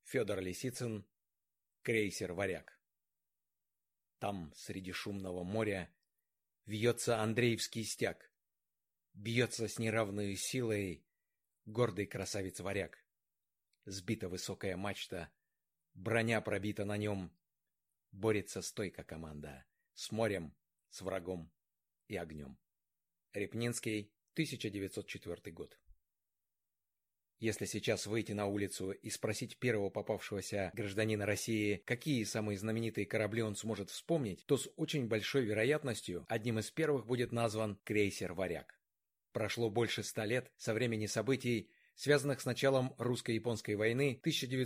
Федор Лисицын, крейсер «Варяг». Там, среди шумного моря, вьется Андреевский стяг, бьется с неравной силой гордый красавец-варяг. Сбита высокая мачта, броня пробита на нем, борется стойко команда с морем, с врагом и огнем. Репнинский, 1904 год. Если сейчас выйти на улицу и спросить первого попавшегося гражданина России, какие самые знаменитые корабли он сможет вспомнить, то с очень большой вероятностью одним из первых будет назван крейсер «Варяг». Прошло больше 100 лет со времени событий, связанных с началом русско-японской войны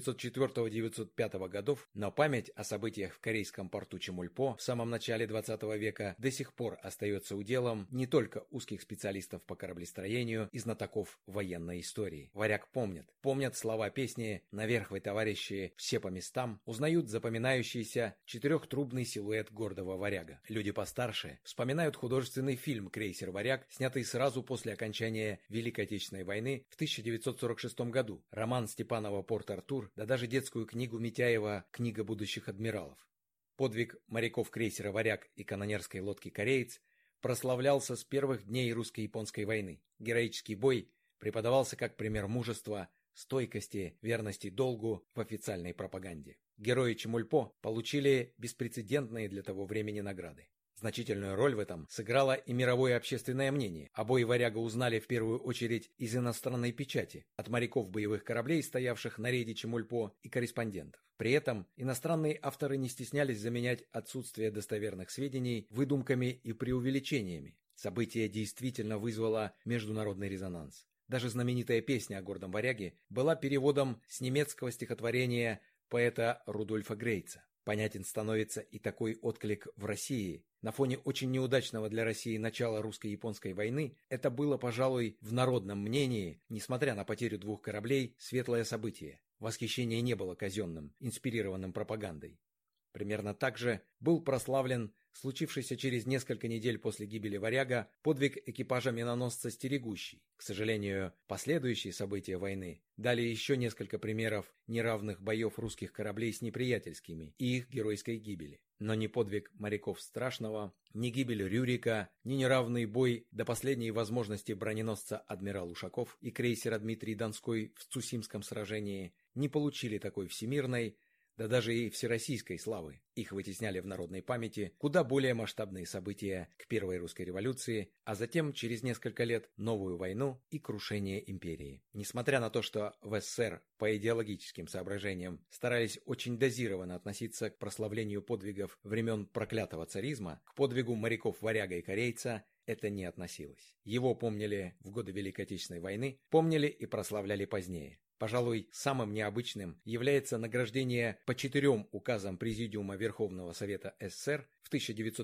1904-1905 годов, но память о событиях в корейском порту Чемульпо в самом начале 20 века до сих пор остается уделом не только узких специалистов по кораблестроению и знатоков военной истории. «Варяг» помнят слова песни «Наверх вы, товарищи, все по местам», узнают запоминающийся четырехтрубный силуэт гордого «Варяга». Люди постарше вспоминают художественный фильм «Крейсер «Варяг», снятый сразу после окончания Великой Отечественной войны в 1946 году, роман Степанова «Порт-Артур», да даже детскую книгу Митяева «Книга будущих адмиралов». Подвиг моряков крейсера «Варяг» и канонерской лодки «Кореец» прославлялся с первых дней русско-японской войны. Героический бой преподавался как пример мужества, стойкости, верности долгу в официальной пропаганде. Герои Чемульпо получили беспрецедентные для того времени награды. Значительную роль в этом сыграло и мировое общественное мнение. О бое «Варяга» узнали в первую очередь из иностранной печати, от моряков боевых кораблей, стоявших на рейде Чемульпо, и корреспондентов. При этом иностранные авторы не стеснялись заменять отсутствие достоверных сведений выдумками и преувеличениями. Событие действительно вызвало международный резонанс. Даже знаменитая песня о гордом «Варяге» была переводом с немецкого стихотворения поэта Рудольфа Грейца. Понятен становится и такой отклик в России. На фоне очень неудачного для России начала русско-японской войны это было, пожалуй, в народном мнении, несмотря на потерю 2 кораблей, светлое событие. Восхищение не было казенным, инспирированным пропагандой. Примерно так же был прославлен случившийся через несколько недель после гибели «Варяга» подвиг экипажа миноносца «Стерегущий». К сожалению, последующие события войны дали еще несколько примеров неравных боев русских кораблей с неприятельскими и их геройской гибели. Но ни подвиг моряков Страшного, ни гибель Рюрика, ни неравный бой до последней возможности броненосца адмирал Ушаков и крейсера Дмитрий Донской в Цусимском сражении не получили такой всемирной, да даже и всероссийской славы. Их вытесняли в народной памяти куда более масштабные события к Первой русской революции, а затем, через несколько лет, новую войну и крушение империи. Несмотря на то, что в СССР по идеологическим соображениям старались очень дозированно относиться к прославлению подвигов времен проклятого царизма, к подвигу моряков «Варяга» и «Корейца» это не относилось. Его помнили в годы Великой Отечественной войны, помнили и прославляли позднее. Пожалуй, самым необычным является награждение по 4 указам Президиума Верховного Совета СССР в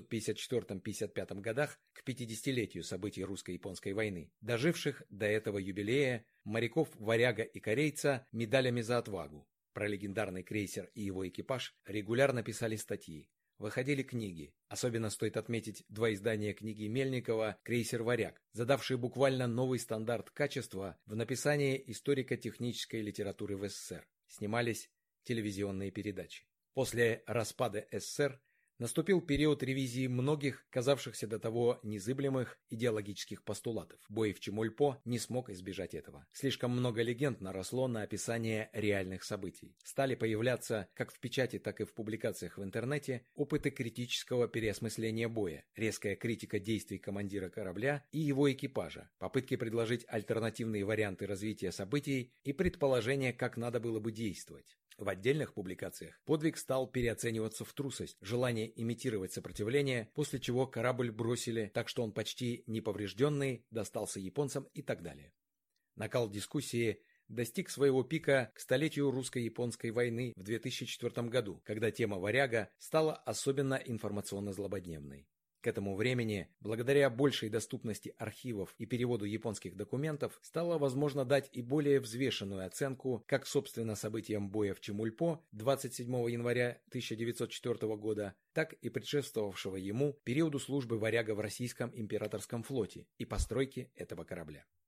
1954-55 годах к 50-летию событий русско-японской войны, доживших до этого юбилея моряков «Варяга» и «Корейца» медалями за отвагу. Про легендарный крейсер и его экипаж регулярно писали статьи. Выходили книги. Особенно стоит отметить 2 издания книги Мельникова «Крейсер «Варяг», задавшие буквально новый стандарт качества в написании историко-технической литературы в СССР. Снимались телевизионные передачи. После распада СССР наступил период ревизии многих, казавшихся до того незыблемых идеологических постулатов. Бой в Чемульпо не смог избежать этого. Слишком много легенд наросло на описание реальных событий. Стали появляться, как в печати, так и в публикациях в интернете, опыты критического переосмысления боя, резкая критика действий командира корабля и его экипажа, попытки предложить альтернативные варианты развития событий и предположения, как надо было бы действовать. В отдельных публикациях подвиг стал переоцениваться в трусость, желание имитировать сопротивление, после чего корабль бросили так, что он почти неповрежденный достался японцам и так далее. Накал дискуссии достиг своего пика к столетию русско-японской войны в 2004 году, когда тема «Варяга» стала особенно информационно-злободневной. К этому времени, благодаря большей доступности архивов и переводу японских документов, стало возможно дать и более взвешенную оценку как собственно событиям боя в Чемульпо 27 января 1904 года, так и предшествовавшего ему периоду службы «Варяга» в российском императорском флоте и постройки этого корабля.